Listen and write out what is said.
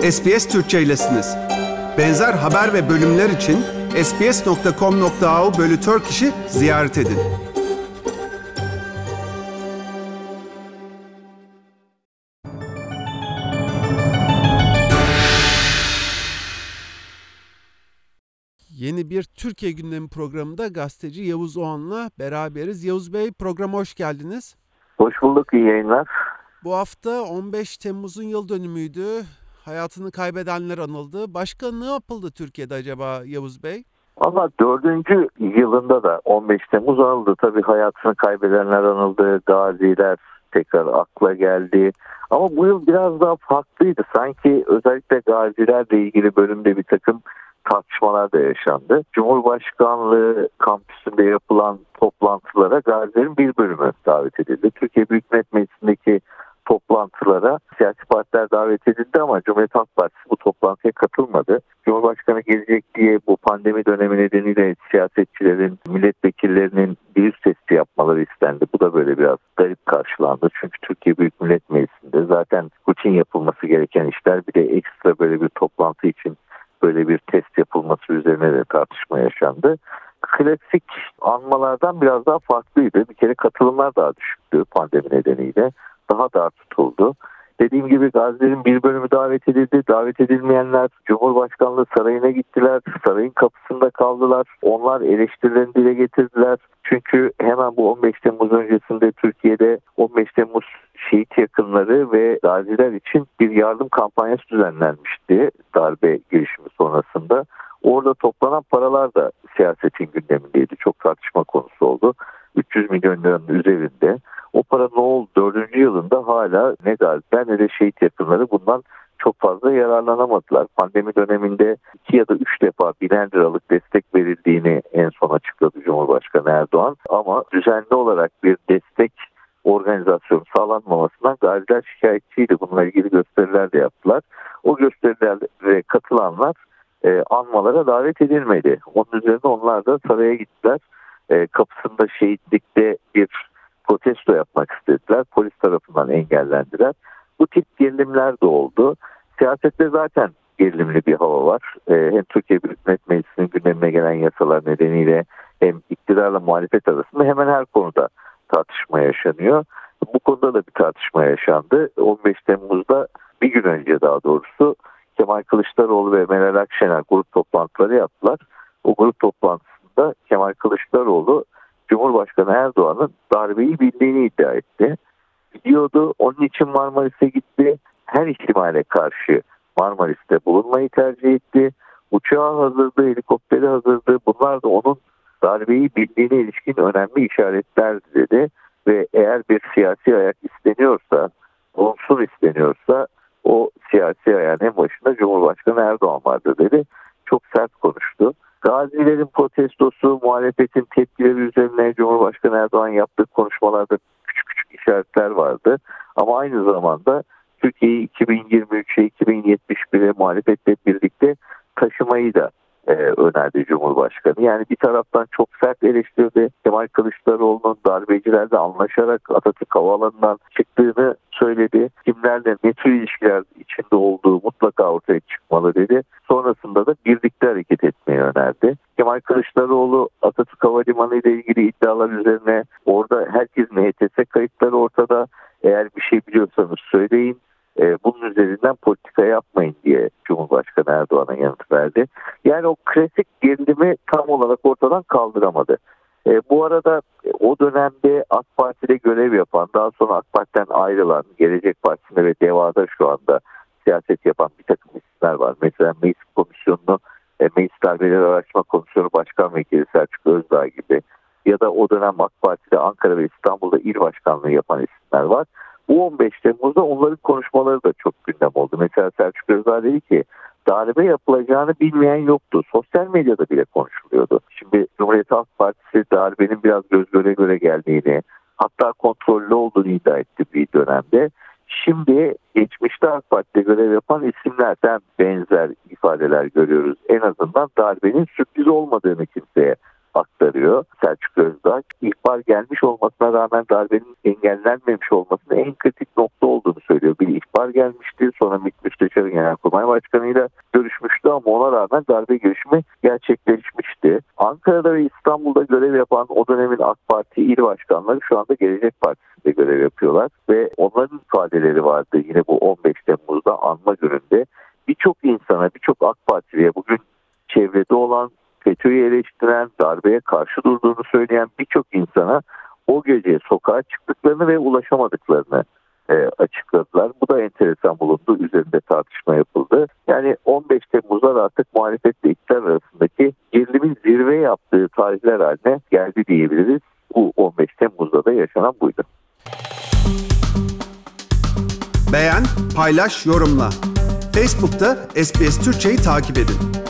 SBS Türkçe'ylesiniz. Benzer haber ve bölümler için sbs.com.au/Turkish'i ziyaret edin. Yeni bir Türkiye Gündemi programında gazeteci Yavuz Oğan'la beraberiz. Yavuz Bey, programa hoş geldiniz. Hoş bulduk, iyi yayınlar. Bu hafta 15 Temmuz'un yıl dönümüydü. Hayatını kaybedenler anıldı. Başka ne yapıldı Türkiye'de acaba Yavuz Bey? Ama 4. yılında da 15 Temmuz anıldı. Tabii hayatını kaybedenler anıldı, gaziler tekrar akla geldi. Ama bu yıl biraz daha farklıydı. Sanki özellikle gazilerle ilgili bölümde bir takım tartışmalar da yaşandı. Cumhurbaşkanlığı kampüsünde yapılan toplantılara gazilerin bir bölümü davet edildi. Türkiye Büyük Millet Meclisi'ndeki toplantılara siyasi partiler davet edildi ama Cumhuriyet Halk Partisi bu toplantıya katılmadı. Cumhurbaşkanı gelecek diye bu pandemi dönemi nedeniyle siyasetçilerin, milletvekillerinin virüs testi yapmaları istendi. Bu da böyle biraz garip karşılandı. Çünkü Türkiye Büyük Millet Meclisi'nde zaten rutin yapılması gereken işler, bir de ekstra böyle bir toplantı için böyle bir test yapılması üzerine de tartışma yaşandı. Klasik anmalardan biraz daha farklıydı. Bir kere katılımlar daha düşüktü pandemi nedeniyle. Daha dar tutuldu. Dediğim gibi gazilerin bir bölümü davet edildi. Davet edilmeyenler Cumhurbaşkanlığı sarayına gittiler. Sarayın kapısında kaldılar. Onlar eleştirilerini dile getirdiler. Çünkü hemen bu 15 Temmuz öncesinde Türkiye'de 15 Temmuz şehit yakınları ve gaziler için bir yardım kampanyası düzenlenmişti darbe girişimi sonrasında. Orada toplanan paralar da siyasetin gündemindeydi. Çok tartışma konusu oldu. 300 milyon liranın üzerinde. O para ne oldu? 4. yılında hala ne gaziler ne de şehit yakınları bundan çok fazla yararlanamadılar. Pandemi döneminde 2 ya da 3 defa 1.000 liralık destek verildiğini en son açıkladı Cumhurbaşkanı Erdoğan. Ama düzenli olarak bir destek organizasyonu sağlanmamasından gaziler şikayetçiydi. Bununla ilgili gösteriler de yaptılar. O gösterilere katılanlar anmalara davet edilmedi. Onun üzerine onlar da saraya gittiler. Kapısında şehitlikte bir protesto yapmak istediler. Polis tarafından engellendiler. Bu tip gerilimler de oldu. Siyasette zaten gerilimli bir hava var. Hem Türkiye Büyük Millet Meclisi'nin gündemine gelen yasalar nedeniyle hem iktidarla muhalefet arasında hemen her konuda tartışma yaşanıyor. Bu konuda da bir tartışma yaşandı. 15 Temmuz'da bir gün önce daha doğrusu Kemal Kılıçdaroğlu ve Meral Akşener grup toplantıları yaptılar. O grup toplantısında Kemal Kılıçdaroğlu Cumhurbaşkanı Erdoğan'ın darbeyi bildiğini iddia etti. Biliyordu, onun için Marmaris'e gitti. Her ihtimale karşı Marmaris'te bulunmayı tercih etti. Uçağı hazırdı, helikopteri hazırdı. Bunlar da onun darbeyi bildiğine ilişkin önemli işaretler dedi. Ve eğer bir siyasi ayak isteniyorsa, unsur isteniyorsa o siyasi ayağın en başında Cumhurbaşkanı Erdoğan vardı dedi. Çok sert konuştu. Gazilerin protestosu, muhalefetin tepkileri üzerine Cumhurbaşkanı Erdoğan yaptığı konuşmalarda küçük küçük işaretler vardı. Ama aynı zamanda Türkiye'yi 2023'e, 2071'e muhalefetle birlikte taşımayı da önerdi Cumhurbaşkanı. Yani bir taraftan çok sert eleştirdi. Kemal Kılıçdaroğlu'nun darbecilerle anlaşarak Atatürk Havaalanı'ndan çıktığını söyledi. Kimlerle ne tür ilişkiler içinde olduğu mutlaka ortaya çıkmalı dedi. Sonrasında da birlikte hareket etmeyi önerdi. Kemal Kılıçdaroğlu Atatürk Havalimanı ile ilgili iddialar üzerine orada herkesin HTS kayıtları ortada. Eğer bir şey biliyorsanız söyleyin. Bunun üzerinden politika yapmayın diye Cumhurbaşkanı Erdoğan'a yanıt verdi. Yani o klasik gerilimi tam olarak ortadan kaldıramadı. Bu arada o dönemde AK Parti'de görev yapan, daha sonra AK Parti'den ayrılan, Gelecek Partisi'nde ve DEVA'da şu anda siyaset yapan bir takım isimler var. Mesela Meclis Komisyonu'nu, Meclis Darbeleri Araştırma Komisyonu Başkan Vekili Selçuk Özdağ gibi ya da o dönem AK Parti'de Ankara ve İstanbul'da il başkanlığı yapan isimler var. Bu 15 Temmuz'da onların konuşmaları da çok gündem oldu. Mesela Selçuk Özdağ dedi ki darbe yapılacağını bilmeyen yoktu. Sosyal medyada bile konuşuluyordu. Şimdi Cumhuriyet Halk Partisi darbenin biraz göz göre göre geldiğini, hatta kontrollü olduğunu iddia etti bir dönemde. Şimdi geçmişte AK Parti'de görev yapan isimlerden benzer ifadeler görüyoruz. En azından darbenin sürpriz olmadığını kimseye aktarıyor Selçuk Özdağ. İhbar gelmiş olmasına rağmen darbenin engellenmemiş olmasının en kritik nokta olduğunu söylüyor. Bir ihbar gelmişti, sonra MİT Müsteşarı Genelkurmay Başkanı'yla görüşmüştü ama ona rağmen darbe girişimi gerçekleşmişti. Ankara'da ve İstanbul'da görev yapan o dönemin AK Parti il başkanları şu anda Gelecek Partisi'nde görev yapıyorlar ve onların ifadeleri vardı yine bu 15 Temmuz'da anma gününde. Birçok insana, birçok AK Partili'ye bugün çevrede olan, FETÖ'yü eleştiren, darbeye karşı durduğunu söyleyen birçok insana o gece sokağa çıktıklarını ve ulaşamadıklarını açıkladılar. Bu da enteresan bulundu. Üzerinde tartışma yapıldı. Yani 15 Temmuz'lar artık muhalefetle iktidar arasındaki gerilimin zirve yaptığı tarihler haline geldi diyebiliriz. Bu 15 Temmuz'da da yaşanan buydu. Beğen, paylaş, yorumla. Facebook'ta SBS Türkçe'yi takip edin.